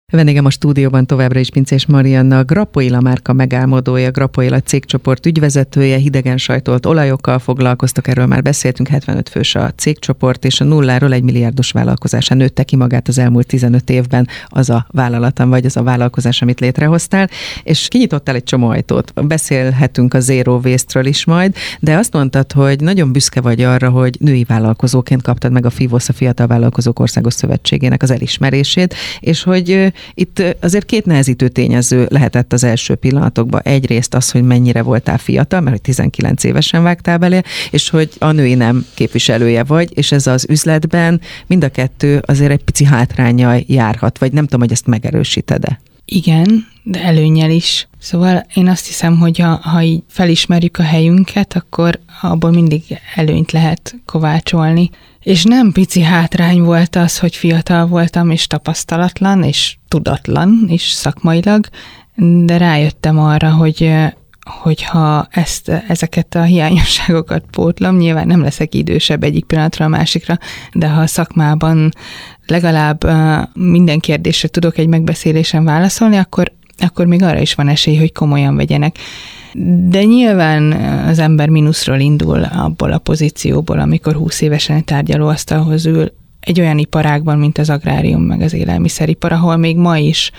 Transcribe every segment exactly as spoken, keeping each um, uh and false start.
Vendégem a stúdióban továbbra is Pinczés Marianna, a Grappoila márka megálmodója, Grappoila cégcsoport ügyvezetője, hidegen sajtolt olajokkal foglalkoztak, erről már beszéltünk, hetvenöt fős a cégcsoport, és a nulláról egy milliárdos vállalkozásán nőtte ki magát az elmúlt tizenöt évben az a vállalatom, vagy az a vállalkozás, amit létrehoztál, és kinyitottál egy csomó ajtót. Beszélhetünk a Zero Waste-ről is majd, de azt mondtad, hogy nagyon büszke vagy arra, hogy női vállalkozóként kaptad meg a FIVOSZ, a Fiatal Vállalkozók Országos Szövetségének az elismerését, és hogy itt azért két nehezítő tényező lehetett az első pillanatokban. Egyrészt az, hogy mennyire voltál fiatal, mert hogy tizenkilenc évesen vágtál bele, és hogy a női nem képviselője vagy, és ez az üzletben mind a kettő azért egy pici hátránnyal járhat, vagy nem tudom, hogy ezt megerősíted-e. Igen, de előnnyel is. Szóval én azt hiszem, hogy ha, ha így felismerjük a helyünket, akkor abból mindig előnyt lehet kovácsolni. És nem pici hátrány volt az, hogy fiatal voltam, és tapasztalatlan, és tudatlan is szakmailag, de rájöttem arra, hogy hogyha ezt, ezeket a hiányosságokat pótlom, nyilván nem leszek idősebb egyik pillanatra a másikra, de ha a szakmában legalább minden kérdésre tudok egy megbeszélésen válaszolni, akkor, akkor még arra is van esély, hogy komolyan vegyenek. De nyilván az ember mínuszról indul abból a pozícióból, amikor húsz évesen egy tárgyalóasztalhoz ül, egy olyan iparágban, mint az agrárium, meg az élelmiszeripar, ahol még ma is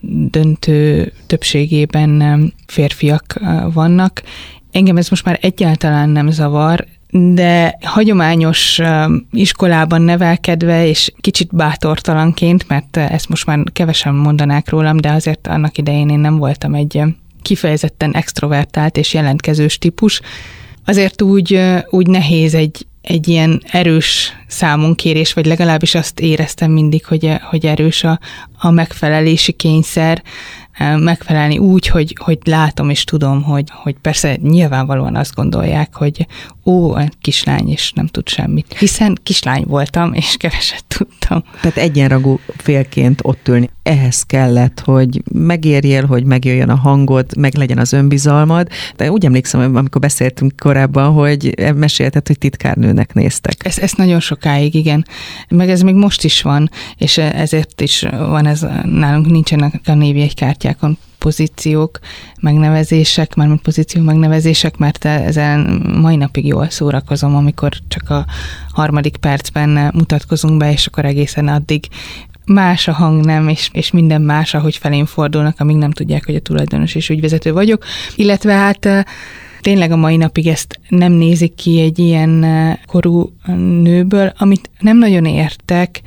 döntő többségében férfiak vannak. Engem ez most már egyáltalán nem zavar, de hagyományos iskolában nevelkedve, és kicsit bátortalanként, mert ezt most már kevesen mondanák rólam, de azért annak idején én nem voltam egy kifejezetten extrovertált és jelentkezős típus, azért úgy, úgy nehéz egy, egy ilyen erős számunkérés, vagy legalábbis azt éreztem mindig, hogy, hogy erős a, a megfelelési kényszer, megfelelni úgy, hogy, hogy látom és tudom, hogy, hogy persze nyilvánvalóan azt gondolják, hogy ó, a kislány és nem tud semmit. Hiszen kislány voltam, és keveset tudtam. Tehát egyenrangú félként ott ülni. Ehhez kellett, hogy megérjél, hogy megjöjjön a hangod, meg legyen az önbizalmad. De úgy emlékszem, amikor beszéltünk korábban, hogy mesélted, hogy titkárnőnek néztek. Ez, ez nagyon sokáig, igen. Meg ez még most is van, és ezért is van ez, nálunk nincsenek a névjegykártyákon pozíciók, megnevezések, mármint pozíció megnevezések, mert ezen mai napig jól szórakozom, amikor csak a harmadik percben mutatkozunk be, és akkor egészen addig más a hang nem, és, és minden más, ahogy felém fordulnak, amíg nem tudják, hogy a tulajdonos és ügyvezető vagyok. Illetve hát tényleg a mai napig ezt nem nézik ki egy ilyen korú nőből, amit nem nagyon értek,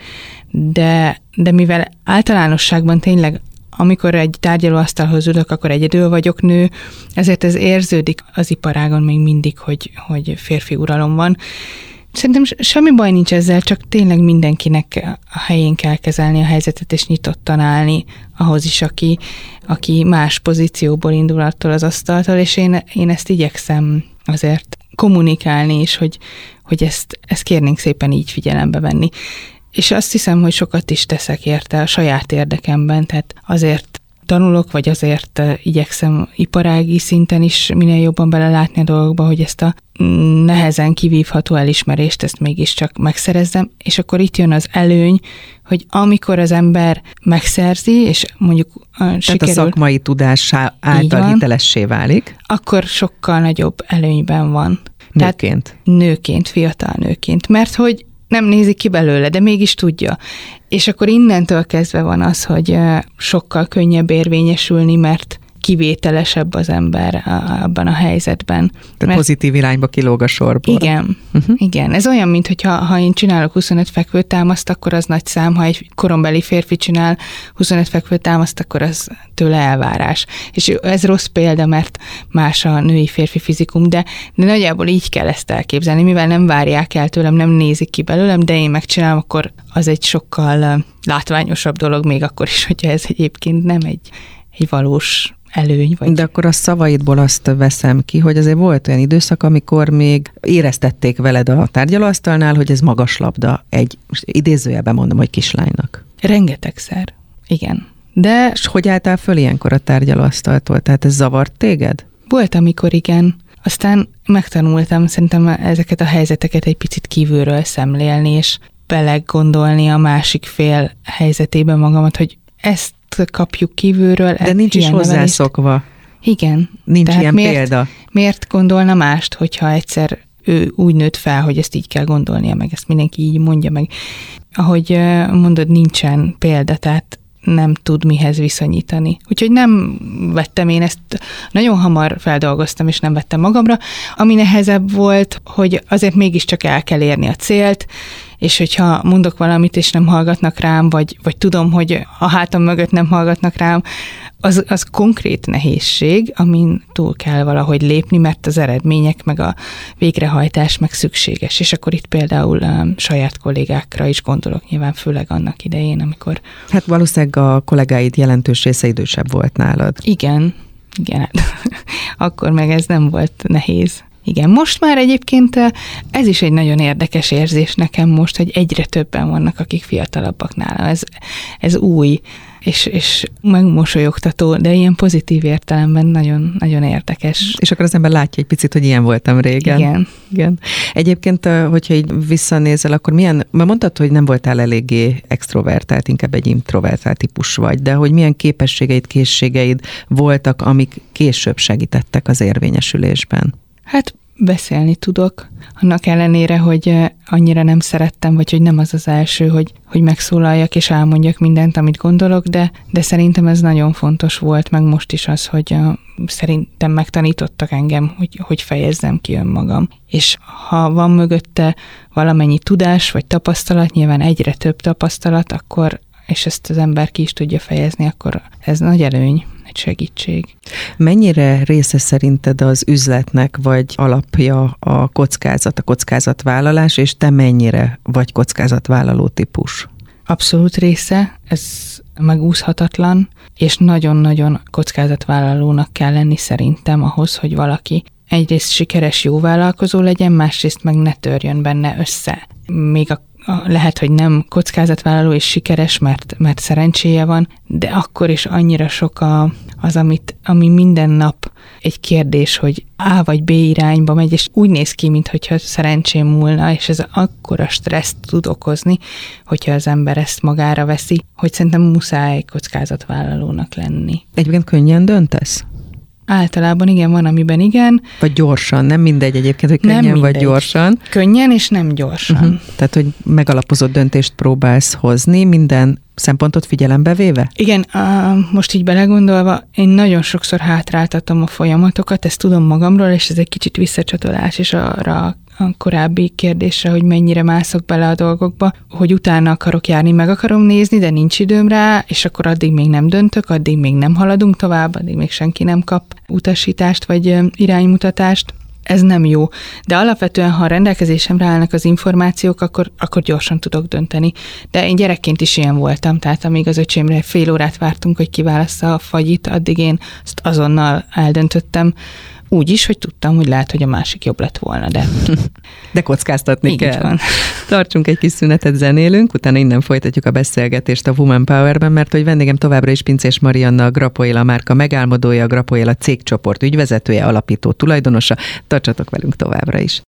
de, de mivel általánosságban tényleg amikor egy tárgyalóasztalhoz ülök, akkor egyedül vagyok nő, ezért ez érződik az iparágon még mindig, hogy, hogy férfi uralom van. Szerintem semmi baj nincs ezzel, csak tényleg mindenkinek a helyén kell kezelni a helyzetet, és nyitottan állni ahhoz is, aki, aki más pozícióból indul attól az asztaltól, és én, én ezt igyekszem azért kommunikálni is, hogy, hogy ezt, ezt kérnénk szépen így figyelembe venni. És azt hiszem, hogy sokat is teszek érte a saját érdekemben, tehát azért tanulok, vagy azért igyekszem iparági szinten is minél jobban belelátni a dolgokba, hogy ezt a nehezen kivívható elismerést, ezt mégiscsak megszerezzem, és akkor itt jön az előny, hogy amikor az ember megszerzi, és mondjuk Tehát sikerül... a szakmai tudás által hitelessé válik. Akkor sokkal nagyobb előnyben van. Nőként. Tehát nőként, fiatal nőként, mert hogy nem nézik ki belőle, de mégis tudja. És akkor innentől kezdve van az, hogy sokkal könnyebb érvényesülni, mert kivételesebb az ember abban a helyzetben. Tehát mert pozitív irányba kilóg a sorból. Igen, uh-huh. igen. Ez olyan, mint hogyha ha én csinálok huszonöt fekvőtámaszt, akkor az nagy szám, ha egy korombeli férfi csinál huszonöt fekvőtámaszt, akkor az tőle elvárás. És ez rossz példa, mert más a női-férfi fizikum, de, de nagyjából így kell ezt elképzelni, mivel nem várják el tőlem, nem nézik ki belőlem, de én megcsinálom, akkor az egy sokkal látványosabb dolog, még akkor is, hogyha ez egyébként nem egy, egy valós előny. Vagy... De akkor a szavaidból azt veszem ki, hogy azért volt olyan időszak, amikor még éreztették veled a tárgyalóasztalnál, hogy ez magas labda egy, most idézőjelben mondom, hogy kislánynak. Rengetegszer, igen. De... És hogy álltál föl ilyenkor a tárgyalóasztaltól? Tehát ez zavart téged? Volt, amikor igen. Aztán megtanultam szerintem ezeket a helyzeteket egy picit kívülről szemlélni, és belegondolni a másik fél helyzetében magamat, hogy ezt kapjuk kívülről. De nincs is hozzászokva. Igen. Nincs Tehát ilyen miért, példa. Miért gondolna mást, hogyha egyszer ő úgy nőtt fel, hogy ezt így kell gondolnia, meg ezt mindenki így mondja meg. Ahogy mondod, nincsen példa, tehát nem tud mihez viszonyítani. Úgyhogy nem vettem én ezt, nagyon hamar feldolgoztam, és nem vettem magamra. Ami nehezebb volt, hogy azért mégiscsak el kell érni a célt, és hogyha mondok valamit, és nem hallgatnak rám, vagy, vagy tudom, hogy a hátam mögött nem hallgatnak rám, az, az konkrét nehézség, amin túl kell valahogy lépni, mert az eredmények, meg a végrehajtás meg szükséges. És akkor itt például um, saját kollégákra is gondolok, nyilván főleg annak idején, amikor... Hát valószínűleg a kollégáid jelentős része idősebb volt nálad. Igen, igen. Akkor meg ez nem volt nehéz. Igen, most már egyébként ez is egy nagyon érdekes érzés nekem most, hogy egyre többen vannak, akik fiatalabbak nálam. Ez, ez új, és, és megmosolyogtató, de ilyen pozitív értelemben nagyon, nagyon érdekes. És akkor az ember látja egy picit, hogy ilyen voltam régen. Igen. Igen. Egyébként, hogyha így visszanézel, akkor milyen, mert mondtad, hogy nem voltál eléggé extrovertált, inkább egy introvertált típus vagy, de hogy milyen képességeid, készségeid voltak, amik később segítettek az érvényesülésben? Hát beszélni tudok, annak ellenére, hogy annyira nem szerettem, vagy hogy nem az az első, hogy, hogy megszólaljak és elmondjak mindent, amit gondolok, de, de szerintem ez nagyon fontos volt, meg most is az, hogy uh, szerintem megtanítottak engem, hogy, hogy fejezzem ki önmagam. És ha van mögötte valamennyi tudás, vagy tapasztalat, nyilván egyre több tapasztalat, akkor, és ezt az ember ki is tudja fejezni, akkor ez nagy előny. Segítség. Mennyire része szerinted az üzletnek, vagy alapja a kockázat, a kockázatvállalás, és te mennyire vagy kockázatvállaló típus? Abszolút része, ez megúszhatatlan, és nagyon-nagyon kockázatvállalónak kell lenni szerintem ahhoz, hogy valaki egyrészt sikeres jó vállalkozó legyen, másrészt meg ne törjön benne össze. Még a lehet, hogy nem kockázatvállaló és sikeres, mert, mert szerencséje van, de akkor is annyira sok a, az, amit, ami minden nap egy kérdés, hogy A vagy B irányba megy, és úgy néz ki, mintha szerencsém múlna, és ez akkora stresszt tud okozni, hogyha az ember ezt magára veszi, hogy szerintem muszáj kockázatvállalónak lenni. Egyébként könnyen döntesz? Általában igen, van, amiben igen. Vagy gyorsan, nem mindegy egyébként, hogy könnyen vagy gyorsan. Könnyen és nem gyorsan. Uh-huh. Tehát, hogy megalapozott döntést próbálsz hozni, minden szempontot figyelembe véve? Igen, most így belegondolva, én nagyon sokszor hátráltatom a folyamatokat, ezt tudom magamról, és ez egy kicsit visszacsatolás is arra a korábbi kérdésre, hogy mennyire mászok bele a dolgokba, hogy utána akarok járni, meg akarom nézni, de nincs időm rá, és akkor addig még nem döntök, addig még nem haladunk tovább, addig még senki nem kap utasítást vagy iránymutatást. Ez nem jó. De alapvetően, ha a rendelkezésemre állnak az információk, akkor, akkor gyorsan tudok dönteni. De én gyerekként is ilyen voltam, tehát amíg az öcsémre fél órát vártunk, hogy kiválassza a fagyit, addig én azt azonnal eldöntöttem, úgy is, hogy tudtam, hogy lehet, hogy a másik jobb lett volna, de... De kockáztatni így kell. Van. Tartsunk egy kis szünetet, zenélünk, utána innen folytatjuk a beszélgetést a Woman Powerben, mert hogy vendégem továbbra is Pinczés Marianna, a Grapoila márka megálmodója, a Grapoila cégcsoport ügyvezetője, alapító tulajdonosa. Tartsatok velünk továbbra is.